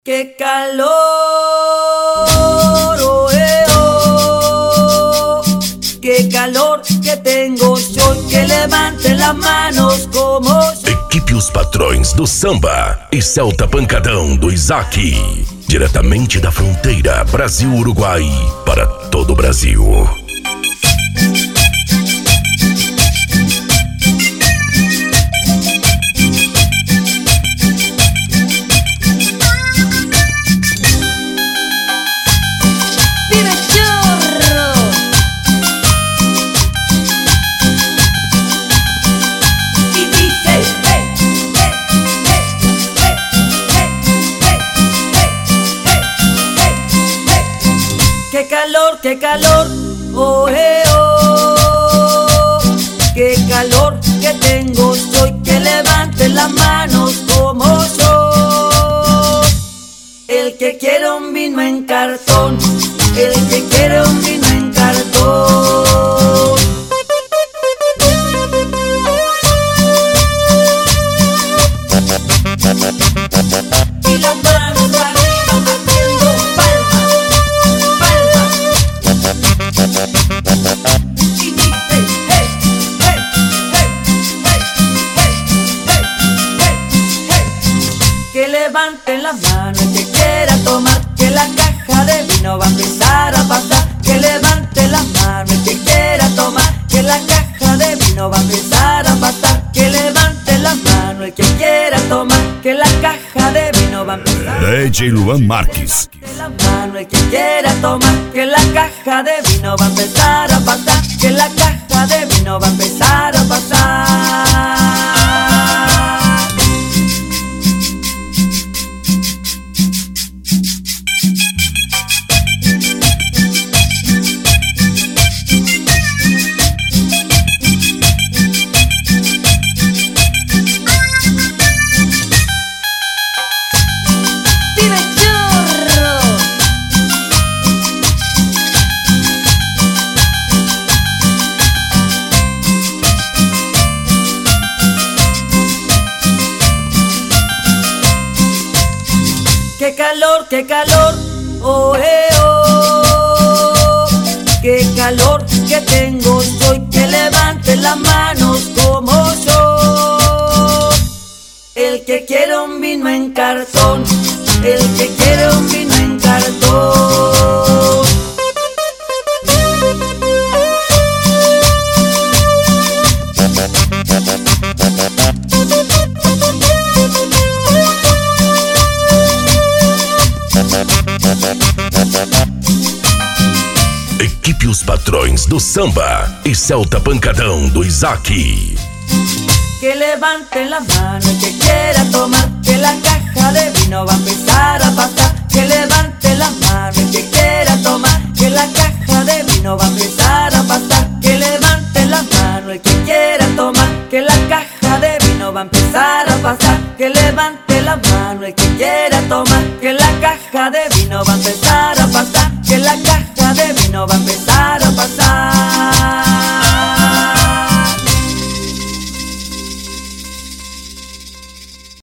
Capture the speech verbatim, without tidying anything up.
¡Qué calor! Oh, eh, oh. ¡Qué calor que tengo yo! Que levante las manos como yo. Equipe Os Patrões do Samba e Celta Pancadão do Isaac. Diretamente da fronteira Brasil-Uruguai para todo o Brasil. ¡Qué calor, qué calor! ¡Oh, eh, oh! ¡Qué calor que tengo yo! Que levante las manos como yo. El que quiere un vino en cartón, el que quiere un vino en cartón. Y las manos arriba haciendo palmas. Que levanten las manos el que quiera tomar, que la caja de vino va a empezar a pasar. Que levante las manos el que quiera tomar, que la caja de vino va a empezar a pasar. Que levante las manos el que quiera tomar, que la caja de vino va a empezar. D J Luan Marques. Que la mano el que quiera tomar, que la caja de vino va a empezar a pasar. Que la caja de vino va a empezar a pasar. ¡Qué calor, qué calor! ¡Oh, eh, oh! ¡Qué calor que tengo yo! Que levante las manos como yo. El que quiere un vino en cartón, el que quiere un vino en cartón. Equipe Os Patrões do Samba e Celta Pancadão do Isaac. Que levanten las manos el que quiera tomar, que la caja de vino va a empezar a pasar. Que levante las manos el que quiera tomar, que la caja de vino va a empezar a pasar. Que levante las manos el que quiera tomar, que la caja de vino va a empezar a pasar. Que levante las manos el que quiera tomar, que la caja de vino va a empezar